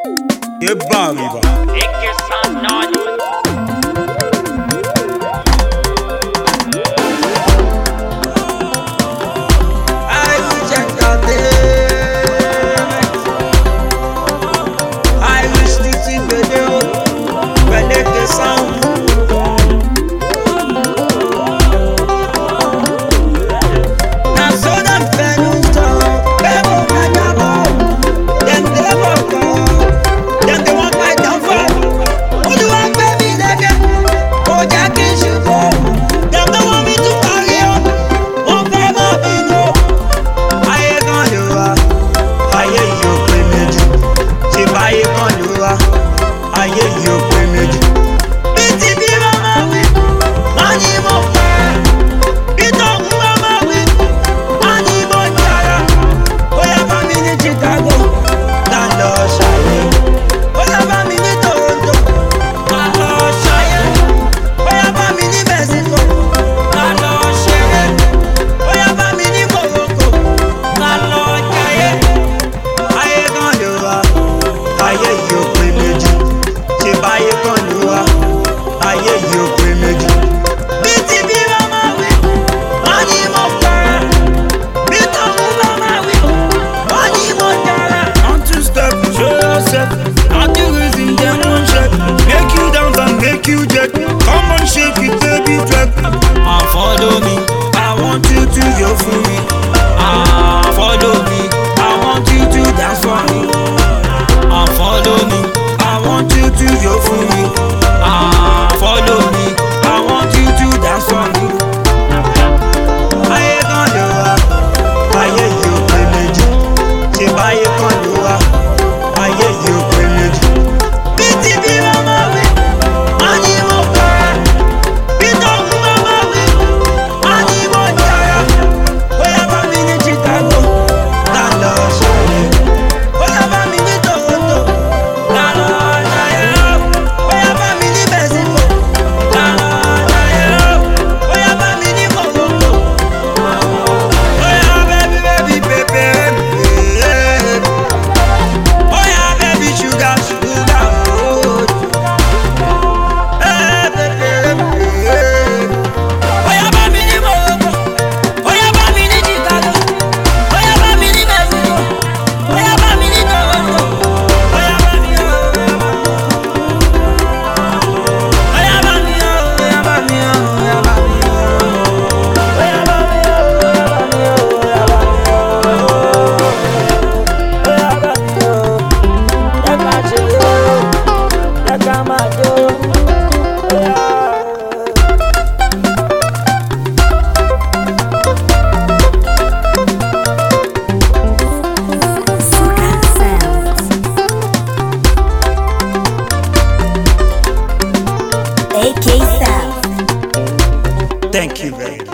ये बावी बा एक के साथ नाच ayé yìí ò pé méjì. Bí ti bí màmá wí, wọ́n ní mo fẹ́. Bí tọ̀hún màmá wí, wọ́n ní mo jara. Bóyá bá mi ní Chicago, là ń lọ ṣayé. Bóyá bá mi ní Toronto, là ń lọ ṣayé. Bóyá bá mi ní Mexico, là ń lọ ṣeré. Bóyá bá mi ní Morocco, là ń lọ jayé. Ayé kan ló wá, ayé yìí ò pé méjì. Ṣé báyé kan ló wá, ayé yìí ò pé méjì. Bí ti bí màmá wí, wọ́n ní mo fẹ́. Bí tọ̀hún màmá wí, wọ́n ní mo jara. On two step, show yourself. Not the reason them won't check. Make you dance and make you jet. Come on, shake it, baby, track. Follow me, I want you to go for me. follow me. I want you to dance for me. Follow me, I want you to go for me. follow me. I want you to dance for me. Ayé kan ló wá, ayé yìí ò pé méjì. Ṣé báyé kan ló wá, ayé yìí ò pé méjì. Bí ti bí màmá wí, wọ́n ní mo fẹ́. Bí tọ̀hún màmá wí, wọ́n ní mo jara. Bóyá bá mi ní Chicago, là ń lọ ṣayé. Bóyá bá mi ní Toronto, là ń lọ jayé. Bóyá bá mi ní Mexico, là ń lọ jayé. Bóyá bá mi ní Morocco. Bóyá baby baby baby, bóyá baby sugar sugar oh. Bóyá bá mi ní Morocco, bóyá bá mi ní Chicago, bóyá bá mi ní Mexico, bóyá bá mi ní Toronto, bóyá bá mi bóyá bá mi bóyá bá mi bóyá bá mi AK Sound. Thank you, baby.